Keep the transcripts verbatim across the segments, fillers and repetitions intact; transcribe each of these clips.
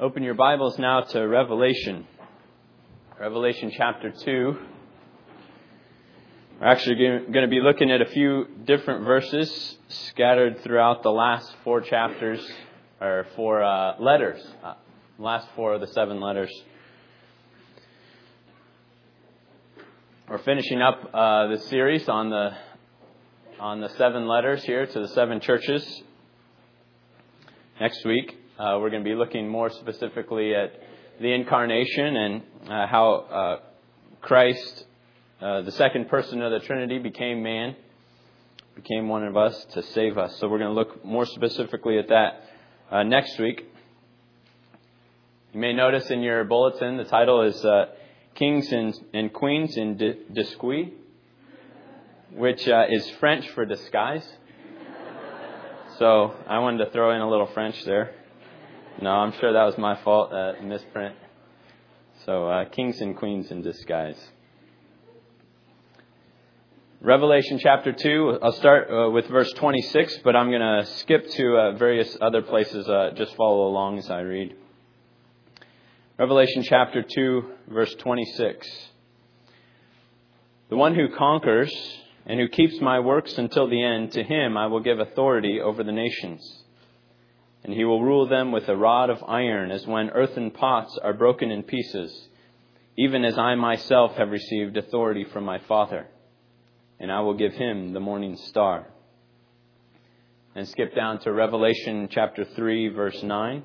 Open your Bibles now to Revelation. Revelation chapter two. We're actually going to be looking at a few different verses scattered throughout the last four chapters, or four uh, letters. Uh, last four of the seven letters. We're finishing up uh, the series on the on the seven letters here to the seven churches. Next week, uh, we're going to be looking more specifically at the incarnation and uh, how uh, Christ, uh, the second person of the Trinity, became man, became one of us to save us. So we're going to look more specifically at that uh, next week. You may notice in your bulletin the title is uh, Kings and, and Queens in Disguise, which uh, is French for disguise. So I wanted to throw in a little French there. No, I'm sure that was my fault, uh, misprint. So uh, Kings and Queens in Disguise. Revelation chapter two, I'll start uh, with verse twenty-six, but I'm going to skip to uh, various other places. Uh, just follow along as I read. Revelation chapter two, verse twenty-six. The one who conquers and who keeps my works until the end, to him I will give authority over the nations. And he will rule them with a rod of iron, as when earthen pots are broken in pieces, even as I myself have received authority from my Father. And I will give him the morning star. And skip down to Revelation chapter three, verse nine.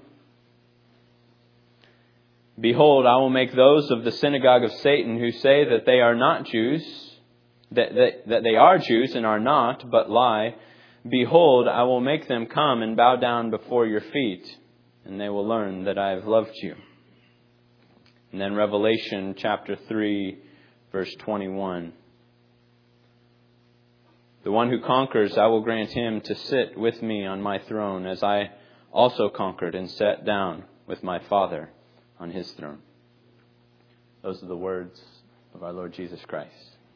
Behold, I will make those of the synagogue of Satan who say that they are not Jews, That, that, that they are Jews and are not, but lie. Behold, I will make them come and bow down before your feet, and they will learn that I have loved you. And then Revelation chapter three, verse twenty-one. The one who conquers, I will grant him to sit with me on my throne, as I also conquered and sat down with my Father on his throne. Those are the words of our Lord Jesus Christ.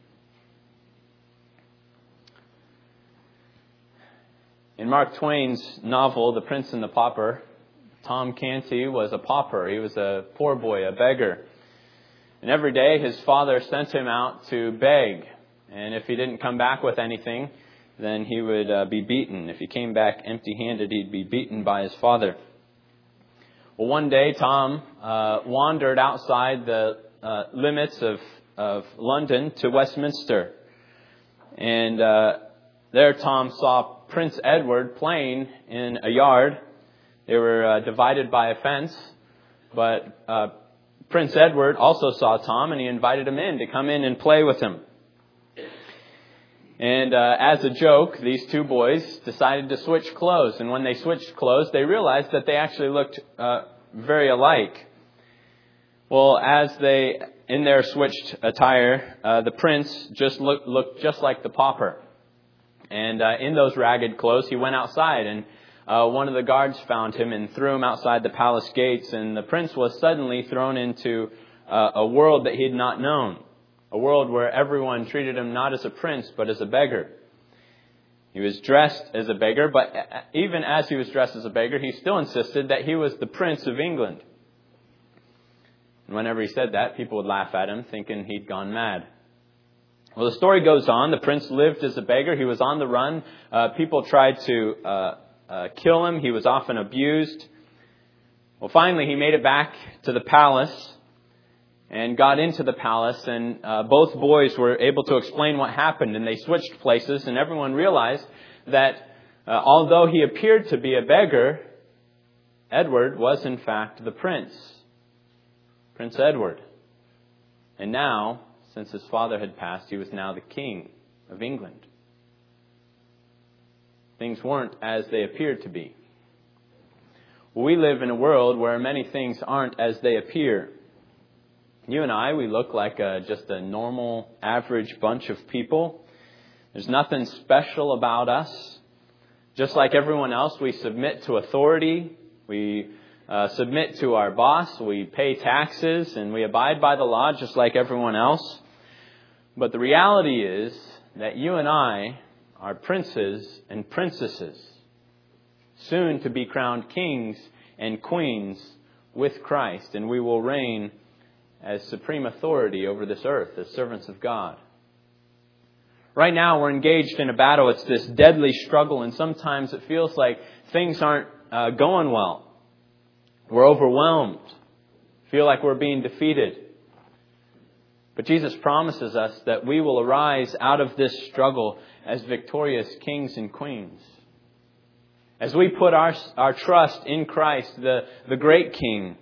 In Mark Twain's novel, The Prince and the Pauper, Tom Canty was a pauper. He was a poor boy, a beggar. And every day his father sent him out to beg. And if he didn't come back with anything, then he would uh, be beaten. If he came back empty-handed, he'd be beaten by his father. Well, one day Tom uh, wandered outside the uh, limits of, of London to Westminster. And uh, there Tom saw Prince Edward playing in a yard. They were uh, divided by a fence, but uh, Prince Edward also saw Tom, and he invited him in to come in and play with him. And uh, as a joke, these two boys decided to switch clothes, and when they switched clothes, they realized that they actually looked uh, very alike. Well, as they, in their switched attire, uh, the prince just looked, looked just like the pauper. And uh, in those ragged clothes, he went outside, and uh, one of the guards found him and threw him outside the palace gates. And the prince was suddenly thrown into uh, a world that he had not known, a world where everyone treated him not as a prince, but as a beggar. He was dressed as a beggar, but even as he was dressed as a beggar, he still insisted that he was the Prince of England. And whenever he said that, people would laugh at him, thinking he'd gone mad. Well, the story goes on. The prince lived as a beggar. He was on the run. Uh, people tried to uh, uh, kill him. He was often abused. Well, finally, he made it back to the palace and got into the palace. And uh, both boys were able to explain what happened. And they switched places. And everyone realized that uh, although he appeared to be a beggar, Edward was in fact the prince. Prince Edward. And now, since his father had passed, he was now the king of England. Things weren't as they appeared to be. We live in a world where many things aren't as they appear. You and I, we look like a, just a normal, average bunch of people. There's nothing special about us. Just like everyone else, we submit to authority. We uh, submit to our boss. We pay taxes and we abide by the law just like everyone else. But the reality is that you and I are princes and princesses, soon to be crowned kings and queens with Christ, and we will reign as supreme authority over this earth as servants of God. Right now we're engaged in a battle. It's this deadly struggle, and sometimes it feels like things aren't uh, going well. We're overwhelmed. Feel like we're being defeated. But Jesus promises us that we will arise out of this struggle as victorious kings and queens. As we put our, our trust in Christ, the, the great King,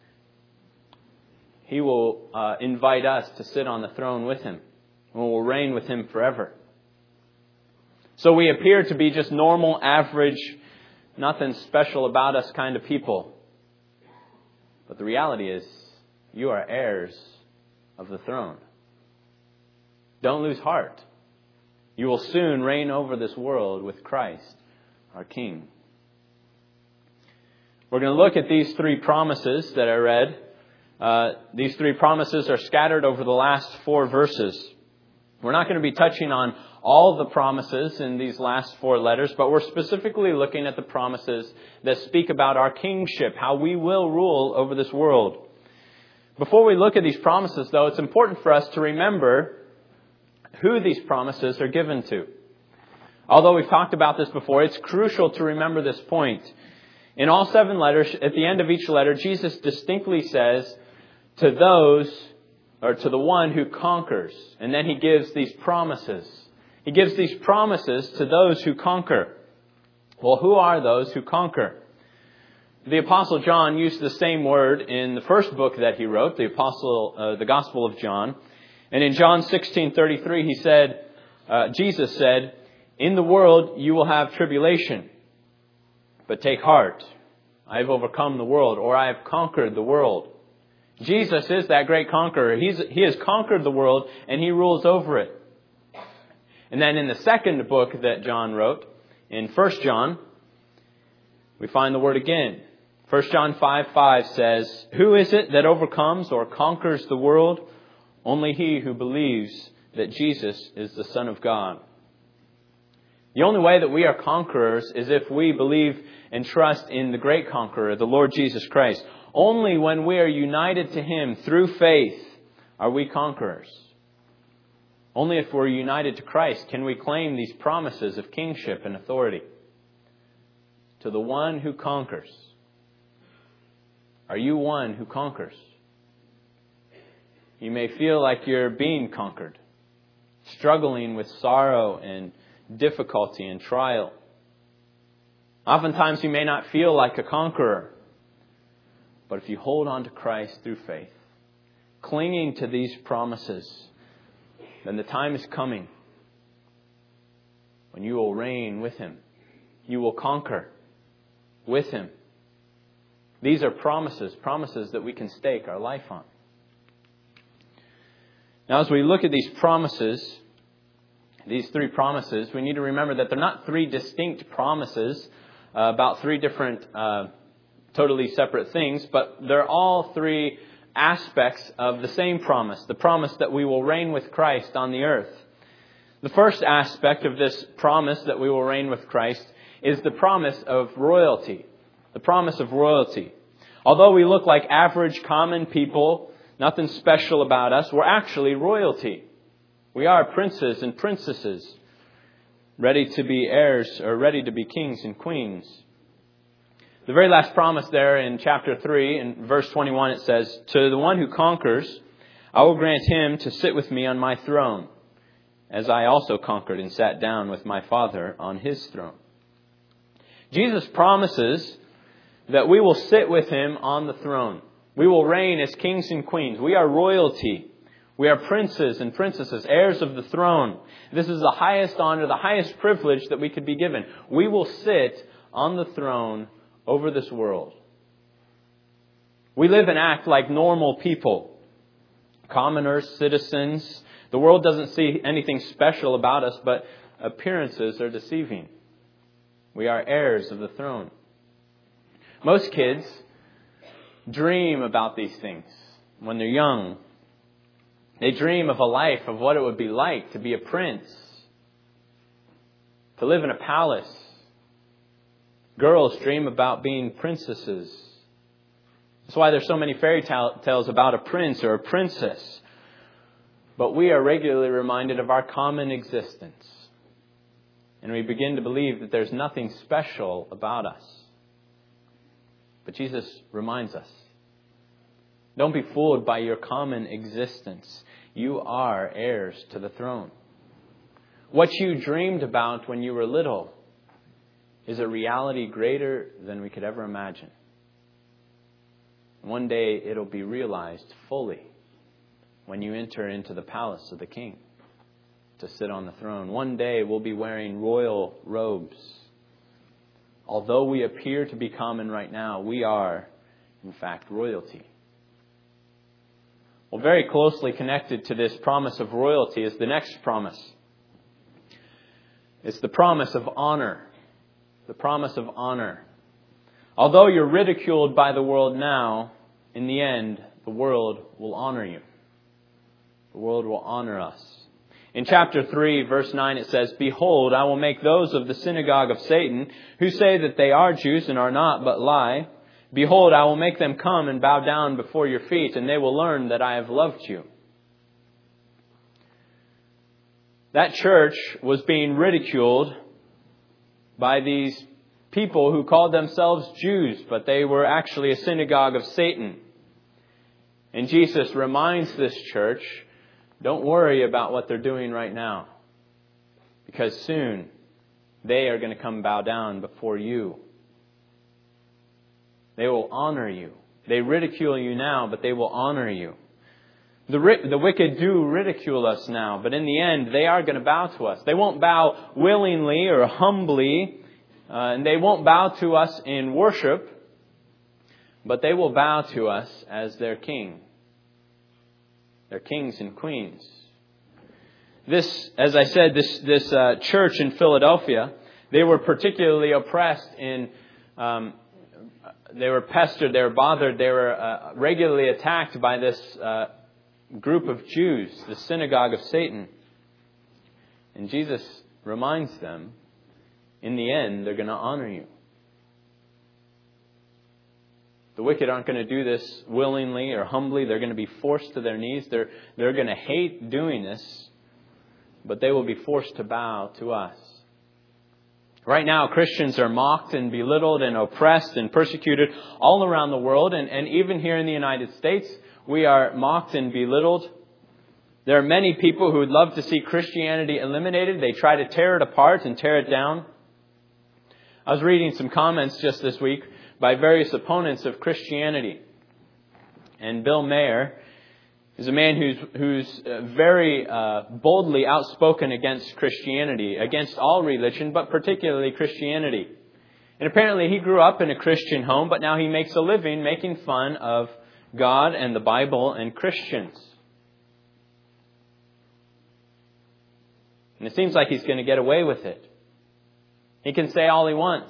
He will uh, invite us to sit on the throne with Him. And we'll reign with Him forever. So we appear to be just normal, average, nothing special about us kind of people. But the reality is, you are heirs of the throne. Don't lose heart. You will soon reign over this world with Christ, our King. We're going to look at these three promises that I read. Uh, these three promises are scattered over the last four verses. We're not going to be touching on all the promises in these last four letters, but we're specifically looking at the promises that speak about our kingship, how we will rule over this world. Before we look at these promises, though, it's important for us to remember who these promises are given to. Although we've talked about this before, it's crucial to remember this point. In all seven letters, at the end of each letter, Jesus distinctly says, to those, or to the one who conquers. And then He gives these promises. He gives these promises to those who conquer. Well, who are those who conquer? The Apostle John used the same word in the first book that he wrote, the Apostle, uh, the Gospel of John. And in John sixteen thirty-three, he said, uh, Jesus said, in the world you will have tribulation, but take heart. I have overcome the world, or I have conquered the world. Jesus is that great conqueror. He's, he has conquered the world, and He rules over it. And then in the second book that John wrote, in First John, we find the word again. First John five five says, who is it that overcomes or conquers the world? Only he who believes that Jesus is the Son of God. The only way that we are conquerors is if we believe and trust in the great conqueror, the Lord Jesus Christ. Only when we are united to Him through faith are we conquerors. Only if we're united to Christ can we claim these promises of kingship and authority. To the one who conquers. Are you one who conquers? You may feel like you're being conquered, struggling with sorrow and difficulty and trial. Oftentimes you may not feel like a conqueror, but if you hold on to Christ through faith, clinging to these promises, then the time is coming when you will reign with Him. You will conquer with Him. These are promises, promises that we can stake our life on. Now, as we look at these promises, these three promises, we need to remember that they're not three distinct promises uh, about three different, uh, totally separate things, but they're all three aspects of the same promise, the promise that we will reign with Christ on the earth. The first aspect of this promise that we will reign with Christ is the promise of royalty. The promise of royalty. Although we look like average, common people, nothing special about us, we're actually royalty. We are princes and princesses, ready to be heirs or ready to be kings and queens. The very last promise there in chapter three, in verse twenty-one, it says, to the one who conquers, I will grant him to sit with me on my throne, as I also conquered and sat down with my Father on His throne. Jesus promises that we will sit with Him on the throne. We will reign as kings and queens. We are royalty. We are princes and princesses, heirs of the throne. This is the highest honor, the highest privilege that we could be given. We will sit on the throne over this world. We live and act like normal people, commoners, citizens. The world doesn't see anything special about us, but appearances are deceiving. We are heirs of the throne. Most kids dream about these things when they're young. They dream of a life of what it would be like to be a prince, to live in a palace. Girls dream about being princesses. That's why there's so many fairy tales about a prince or a princess. But we are regularly reminded of our common existence. And we begin to believe that there's nothing special about us. But Jesus reminds us, don't be fooled by your common existence. You are heirs to the throne. What you dreamed about when you were little is a reality greater than we could ever imagine. One day it'll be realized fully when you enter into the palace of the King to sit on the throne. One day we'll be wearing royal robes. Although we appear to be common right now, we are, in fact, royalty. Well, very closely connected to this promise of royalty is the next promise. It's the promise of honor. The promise of honor. Although you're ridiculed by the world now, in the end, the world will honor you. The world will honor us. In chapter three, verse nine, it says, "Behold, I will make those of the synagogue of Satan, who say that they are Jews and are not, but lie. Behold, I will make them come and bow down before your feet, and they will learn that I have loved you." That church was being ridiculed by these people who called themselves Jews, but they were actually a synagogue of Satan. And Jesus reminds this church, don't worry about what they're doing right now, because soon they are going to come bow down before you. They will honor you. They ridicule you now, but they will honor you. The, the wicked do ridicule us now, but in the end, they are going to bow to us. They won't bow willingly or humbly, uh, and they won't bow to us in worship, but they will bow to us as their king. Their kings and queens. This, as I said, this, this uh, church in Philadelphia, they were particularly oppressed in... Um, They were pestered, they were bothered, they were uh, regularly attacked by this uh, group of Jews, the synagogue of Satan. And Jesus reminds them, in the end, they're going to honor you. The wicked aren't going to do this willingly or humbly. They're going to be forced to their knees. They're, they're going to hate doing this, but they will be forced to bow to us. Right now, Christians are mocked and belittled and oppressed and persecuted all around the world. And, and even here in the United States, we are mocked and belittled. There are many people who would love to see Christianity eliminated. They try to tear it apart and tear it down. I was reading some comments just this week by various opponents of Christianity. And Bill Maher is a man who's who's very uh, boldly outspoken against Christianity, against all religion, but particularly Christianity. And apparently he grew up in a Christian home, but now he makes a living making fun of God and the Bible and Christians. And it seems like he's going to get away with it. He can say all he wants.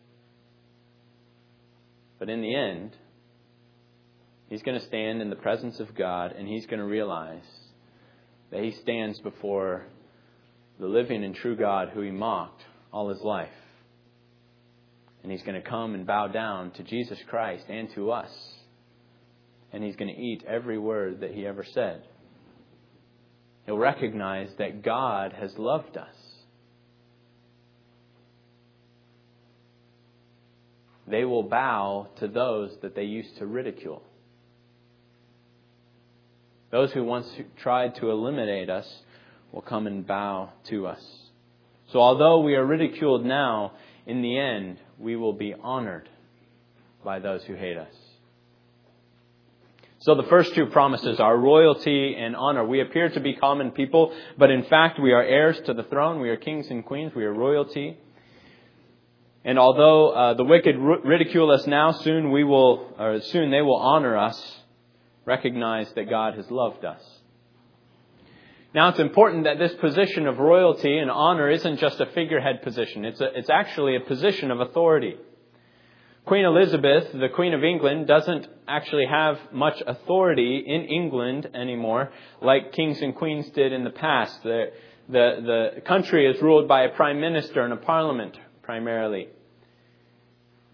But in the end, he's going to stand in the presence of God, and he's going to realize that he stands before the living and true God who he mocked all his life. And he's going to come and bow down to Jesus Christ and to us. And he's going to eat every word that he ever said. He'll recognize that God has loved us. They will bow to those that they used to ridicule. Those who once tried to eliminate us will come and bow to us. So although we are ridiculed now, in the end, we will be honored by those who hate us. So the first two promises are royalty and honor. We appear to be common people, but in fact we are heirs to the throne. We are kings and queens. We are royalty. And although uh, the wicked ridicule us now, soon we will, or soon they will honor us. Recognize that God has loved us. Now it's important that this position of royalty and honor isn't just a figurehead position. It's a, it's actually a position of authority. Queen Elizabeth, the Queen of England, doesn't actually have much authority in England anymore like kings and queens did in the past. The, the, the country is ruled by a prime minister and a parliament primarily.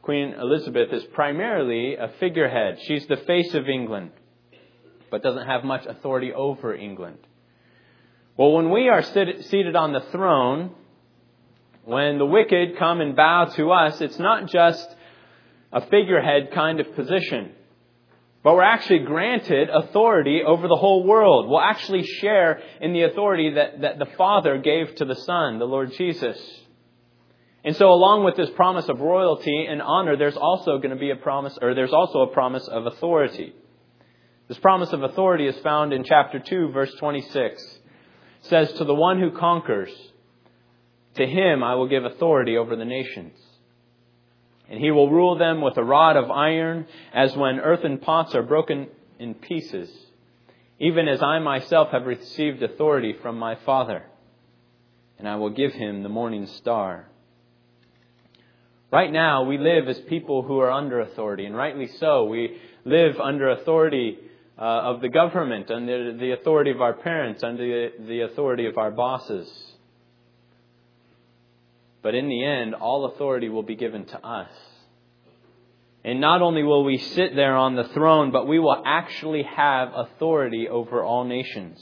Queen Elizabeth is primarily a figurehead. She's the face of England, but doesn't have much authority over England. Well, when we are sit- seated on the throne, when the wicked come and bow to us, it's not just a figurehead kind of position, but we're actually granted authority over the whole world. We'll actually share in the authority that, that the Father gave to the Son, the Lord Jesus. And so along with this promise of royalty and honor, there's also going to be a promise, or there's also a promise of authority. This promise of authority is found in chapter two, verse twenty-six. It says, "To the one who conquers, to him I will give authority over the nations. And he will rule them with a rod of iron, as when earthen pots are broken in pieces, even as I myself have received authority from my Father. And I will give him the morning star." Right now, we live as people who are under authority, and rightly so. We live under authority uh, of the government, under the authority of our parents, under the, the authority of our bosses. But in the end, all authority will be given to us. And not only will we sit there on the throne, but we will actually have authority over all nations.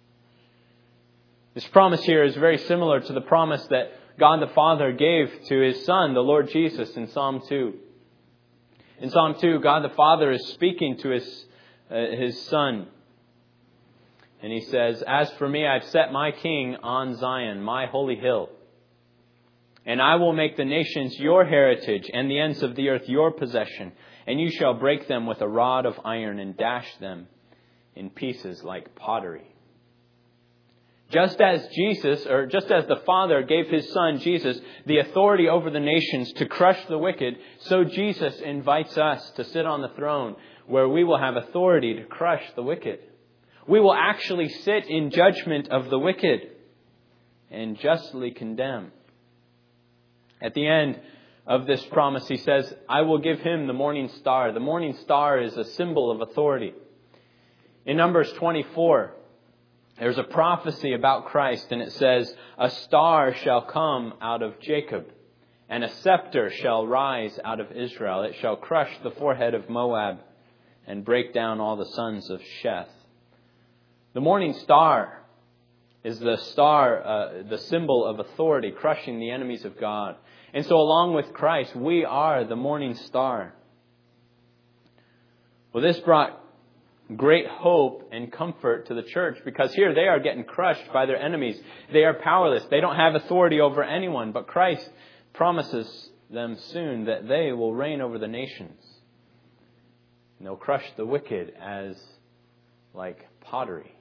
This promise here is very similar to the promise that God the Father gave to His Son, the Lord Jesus, in Psalm two. In Psalm two, God the Father is speaking to His, uh, His Son. And He says, "As for me, I've set my King on Zion, my holy hill. And I will make the nations your heritage and the ends of the earth your possession. And you shall break them with a rod of iron and dash them in pieces like pottery." Just as Jesus, or just as the Father gave His Son, Jesus, the authority over the nations to crush the wicked, so Jesus invites us to sit on the throne where we will have authority to crush the wicked. We will actually sit in judgment of the wicked and justly condemn. At the end of this promise, He says, "I will give him the morning star." The morning star is a symbol of authority. In Numbers twenty-four, there's a prophecy about Christ, and it says, "A star shall come out of Jacob, and a scepter shall rise out of Israel. It shall crush the forehead of Moab and break down all the sons of Sheth." The morning star is the star, uh, the symbol of authority, crushing the enemies of God. And so along with Christ, we are the morning star. Well, this brought great hope and comfort to the church, because here they are getting crushed by their enemies. They are powerless. They don't have authority over anyone. But Christ promises them soon that they will reign over the nations. And they'll crush the wicked as like pottery.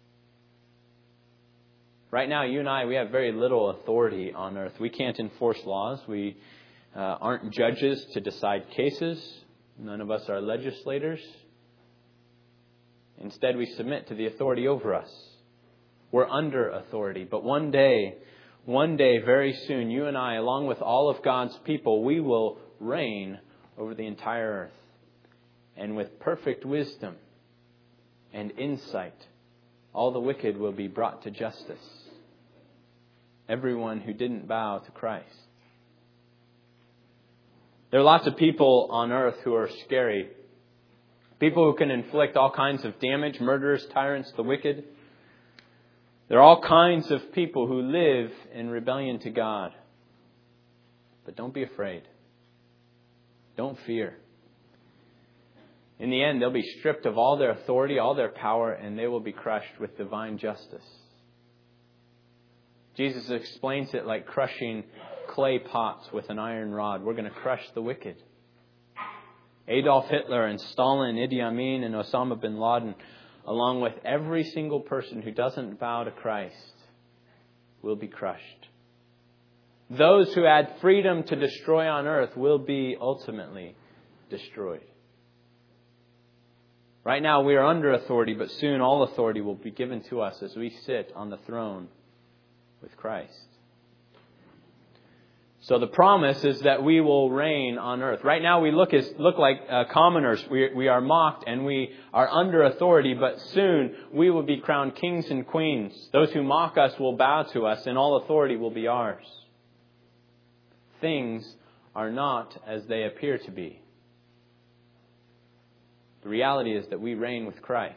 Right now, you and I, we have very little authority on earth. We can't enforce laws. We uh, aren't judges to decide cases. None of us are legislators. Instead, we submit to the authority over us. We're under authority. But one day, one day, very soon, you and I, along with all of God's people, we will reign over the entire earth. And with perfect wisdom and insight, all the wicked will be brought to justice. Everyone who didn't bow to Christ. There are lots of people on earth who are scary. People who can inflict all kinds of damage, murderers, tyrants, the wicked. There are all kinds of people who live in rebellion to God. But don't be afraid. Don't fear. In the end, they'll be stripped of all their authority, all their power, and they will be crushed with divine justice. Jesus explains it like crushing clay pots with an iron rod. We're going to crush the wicked. Adolf Hitler and Stalin, Idi Amin and Osama bin Laden, along with every single person who doesn't bow to Christ, will be crushed. Those who had freedom to destroy on earth will be ultimately destroyed. Right now we are under authority, but soon all authority will be given to us as we sit on the throne with Christ. So the promise is that we will reign on earth. Right now we look as look like uh, commoners. We, we are mocked and we are under authority, but soon we will be crowned kings and queens. Those who mock us will bow to us and all authority will be ours. Things are not as they appear to be. The reality is that we reign with Christ.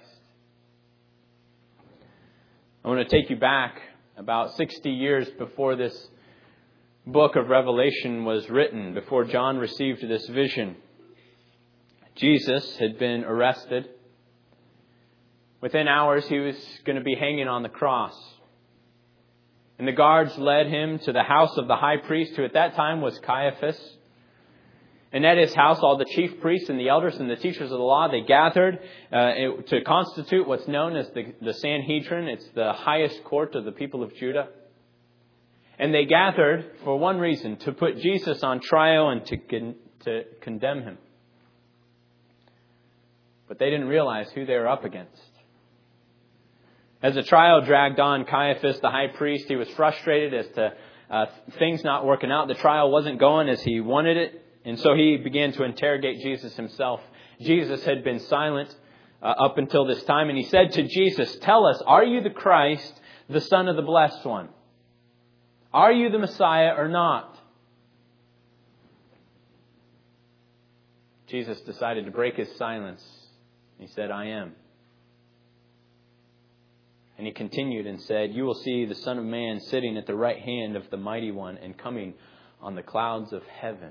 I want to take you back about sixty years before this book of Revelation was written, before John received this vision. Jesus had been arrested. Within hours, he was going to be hanging on the cross. And the guards led him to the house of the high priest, who at that time was Caiaphas. And at his house, all the chief priests and the elders and the teachers of the law, they gathered uh, to constitute what's known as the, the Sanhedrin. It's the highest court of the people of Judah. And they gathered for one reason, to put Jesus on trial and to, con- to condemn him. But they didn't realize who they were up against. As the trial dragged on, Caiaphas, the high priest, he was frustrated as to uh, things not working out. The trial wasn't going as he wanted it. And so he began to interrogate Jesus himself. Jesus had been silent uh, up until this time. And he said to Jesus, "Tell us, are you the Christ, the Son of the Blessed One? Are you the Messiah or not?" Jesus decided to break his silence. He said, "I am." And he continued and said, "You will see the Son of Man sitting at the right hand of the Mighty One and coming on the clouds of heaven."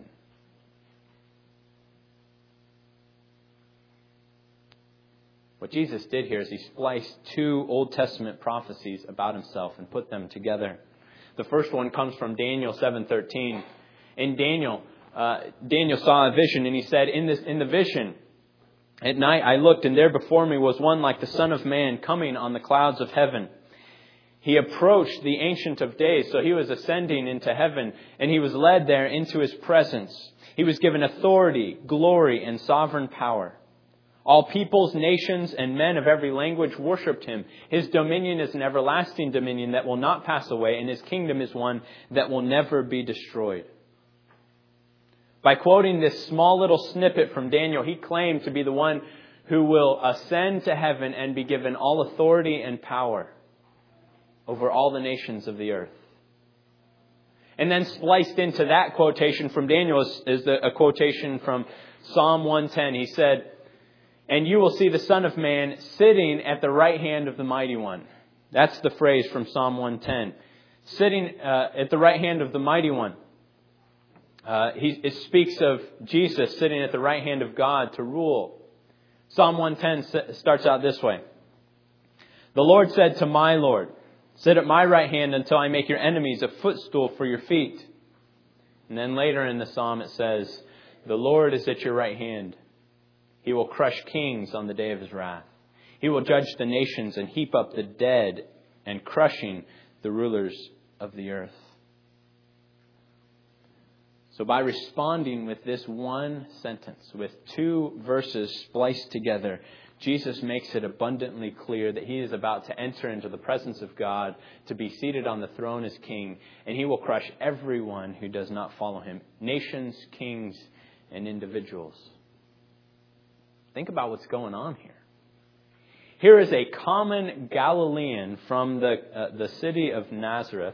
What Jesus did here is he spliced two Old Testament prophecies about himself and put them together. The first one comes from Daniel seven thirteen. In Daniel, uh, Daniel saw a vision, and he said, in this in the vision, "At night I looked, and there before me was one like the Son of Man coming on the clouds of heaven. He approached the Ancient of Days," so he was ascending into heaven, "and he was led there into his presence. He was given authority, glory, and sovereign power. All peoples, nations, and men of every language worshipped him. His dominion is an everlasting dominion that will not pass away, and his kingdom is one that will never be destroyed." By quoting this small little snippet from Daniel, he claimed to be the one who will ascend to heaven and be given all authority and power over all the nations of the earth. And then spliced into that quotation from Daniel is, is the, a quotation from Psalm one ten. He said, "And you will see the Son of Man sitting at the right hand of the Mighty One." That's the phrase from Psalm one ten. Sitting uh, at the right hand of the Mighty One. Uh, he, it speaks of Jesus sitting at the right hand of God to rule. Psalm one ten starts out this way. "The Lord said to my Lord, sit at my right hand until I make your enemies a footstool for your feet." And then later in the psalm it says, "The Lord is at your right hand. He will crush kings on the day of his wrath. He will judge the nations and heap up the dead and crushing the rulers of the earth." So by responding with this one sentence, with two verses spliced together, Jesus makes it abundantly clear that he is about to enter into the presence of God, to be seated on the throne as king, and he will crush everyone who does not follow him, nations, kings, and individuals. Think about what's going on here. Here is a common Galilean from the uh, the city of Nazareth.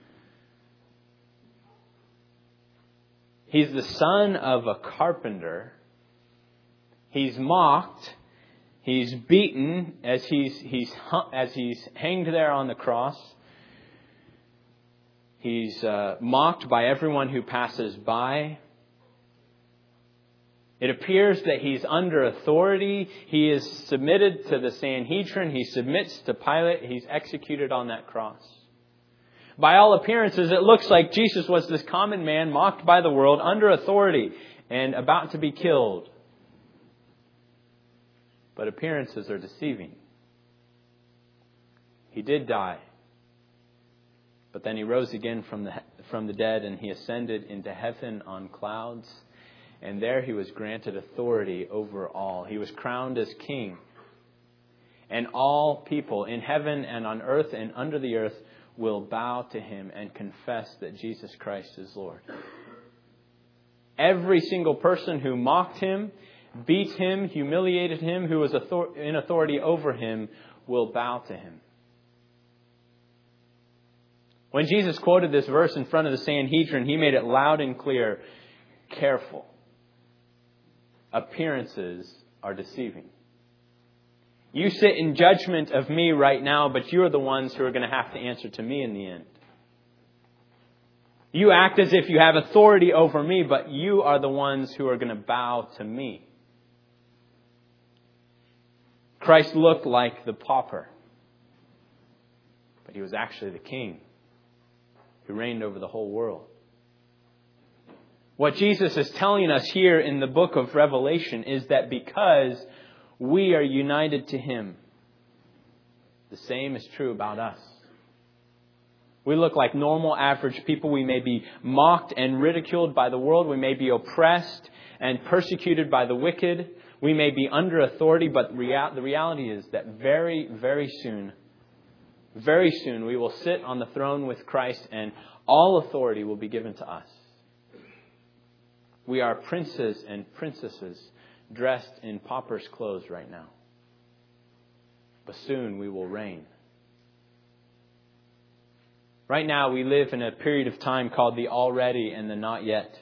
He's the son of a carpenter. He's mocked. He's beaten as he's he's as he's hanged there on the cross. He's uh, mocked by everyone who passes by. It appears that he's under authority. He is submitted to the Sanhedrin. He submits to Pilate. He's executed on that cross. By all appearances, it looks like Jesus was this common man mocked by the world, under authority, and about to be killed. But appearances are deceiving. He did die. But then he rose again from the from the dead, and he ascended into heaven on clouds. And there he was granted authority over all. He was crowned as king. And all people in heaven and on earth and under the earth will bow to him and confess that Jesus Christ is Lord. Every single person who mocked him, beat him, humiliated him, who was in authority over him, will bow to him. When Jesus quoted this verse in front of the Sanhedrin, he made it loud and clear. careful. Appearances are deceiving. You sit in judgment of me right now, but you're the ones who are going to have to answer to me in the end. You act as if you have authority over me, but you are the ones who are going to bow to me. Christ looked like the pauper, but he was actually the king who reigned over the whole world. What Jesus is telling us here in the book of Revelation is that because we are united to Him, the same is true about us. We look like normal, average people. We may be mocked and ridiculed by the world. We may be oppressed and persecuted by the wicked. We may be under authority, but the reality is that very, very soon, very soon we will sit on the throne with Christ and all authority will be given to us. We are princes and princesses dressed in pauper's clothes right now. But soon we will reign. Right now we live in a period of time called the already and the not yet.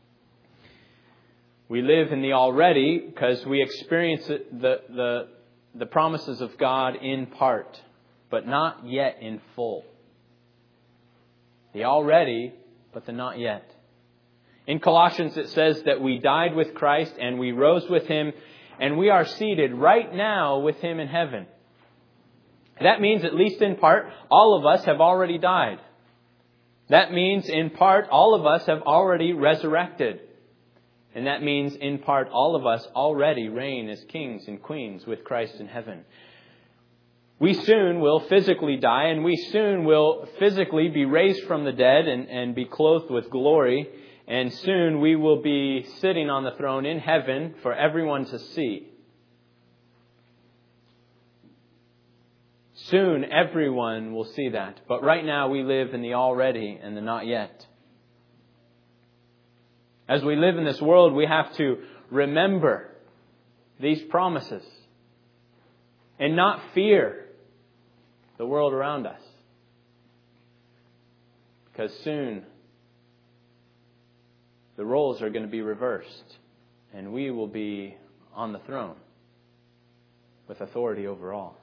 We live in the already because we experience the, the, the promises of God in part, but not yet in full. The already, but the not yet. In Colossians it says that we died with Christ and we rose with Him and we are seated right now with Him in heaven. That means, at least in part, all of us have already died. That means, in part, all of us have already resurrected. And that means, in part, all of us already reign as kings and queens with Christ in heaven. We soon will physically die and we soon will physically be raised from the dead and, and be clothed with glory. And soon we will be sitting on the throne in heaven for everyone to see. Soon everyone will see that. But right now we live in the already and the not yet. As we live in this world, we have to remember these promises and not fear the world around us. Because soon the roles are going to be reversed and we will be on the throne with authority over all.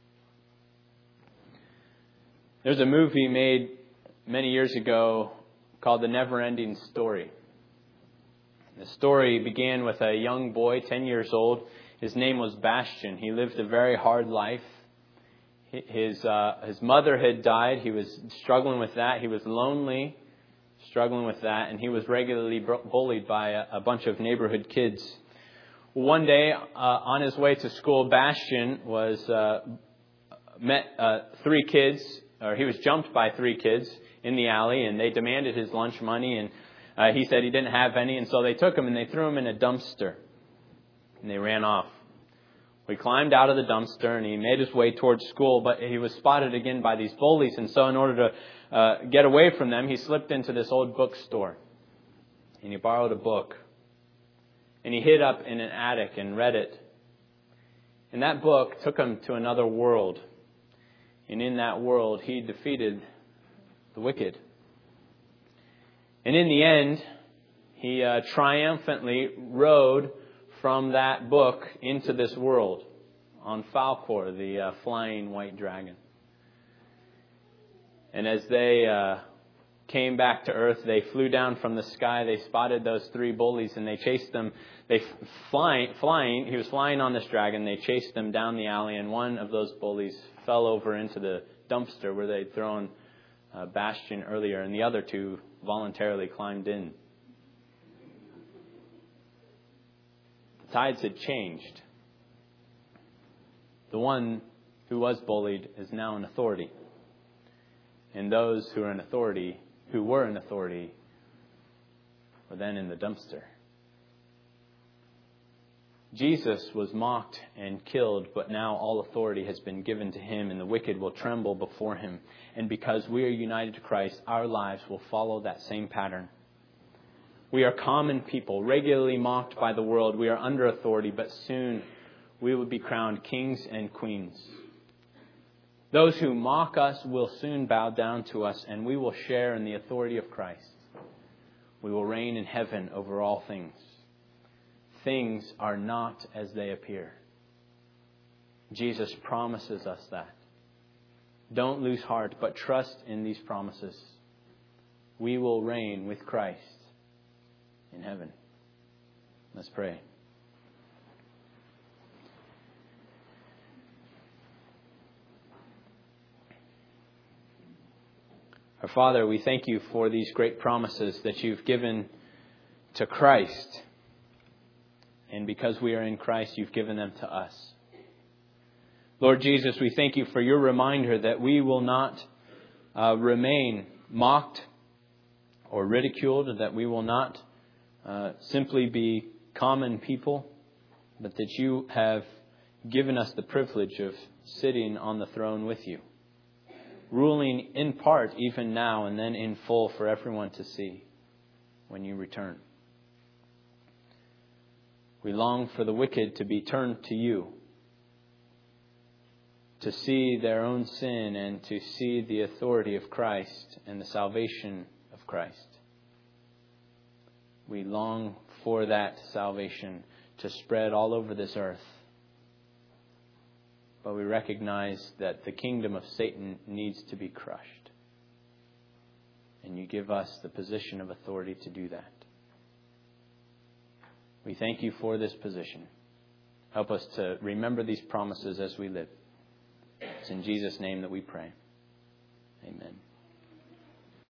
There's a movie made many years ago called The Never-Ending Story. The story began with a young boy, ten years old. His name was Bastian. He lived a very hard life. His, uh, his mother had died. He was struggling with that. He was lonely, struggling with that, and he was regularly bullied by a, a bunch of neighborhood kids. One day, uh, on his way to school, Bastian was uh, met uh, three kids, or he was jumped by three kids in the alley, and they demanded his lunch money, and uh, he said he didn't have any, and so they took him and they threw him in a dumpster, and they ran off. He climbed out of the dumpster and he made his way towards school, but he was spotted again by these bullies, and so in order to uh, get away from them, he slipped into this old bookstore, and he borrowed a book, and he hid up in an attic and read it. And that book took him to another world. And in that world, he defeated the wicked. And in the end, he uh, triumphantly rode from that book into this world on Falkor, the uh, flying white dragon. And as they uh, came back to earth, they flew down from the sky. They spotted those three bullies and they chased them. They flying, flying. He was flying on this dragon. They chased them down the alley, and one of those bullies fell over into the dumpster where they'd thrown uh, Bastian earlier, and the other two voluntarily climbed in. The tides had changed. The one who was bullied is now in authority. And those who are in authority, who were in authority, were then in the dumpster. Jesus was mocked and killed, but now all authority has been given to Him, and the wicked will tremble before Him. And because we are united to Christ, our lives will follow that same pattern. We are common people, regularly mocked by the world. We are under authority, but soon we will be crowned kings and queens. Those who mock us will soon bow down to us, and we will share in the authority of Christ. We will reign in heaven over all things. Things are not as they appear. Jesus promises us that. Don't lose heart, but trust in these promises. We will reign with Christ in heaven. Let's pray. Our Father, we thank you for these great promises that you've given to Christ. And because we are in Christ, you've given them to us. Lord Jesus, we thank you for your reminder that we will not uh, remain mocked or ridiculed, that we will not uh, simply be common people, but that you have given us the privilege of sitting on the throne with you, ruling in part even now and then in full for everyone to see when you return. We long for the wicked to be turned to you, to see their own sin and to see the authority of Christ and the salvation of Christ. We long for that salvation to spread all over this earth. But we recognize that the kingdom of Satan needs to be crushed. And you give us the position of authority to do that. We thank you for this position. Help us to remember these promises as we live. It's in Jesus' name that we pray. Amen.